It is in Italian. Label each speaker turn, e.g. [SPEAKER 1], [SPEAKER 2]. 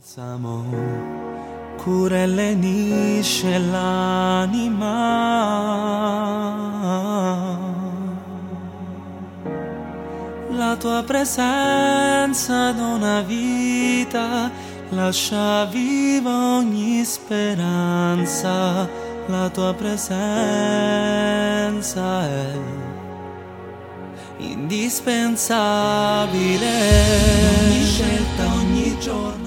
[SPEAKER 1] Balsamo cura e lenisce l'anima, la tua presenza dona vita, lascia viva ogni speranza, la tua presenza è indispensabile. Ogni scelta, ogni giorno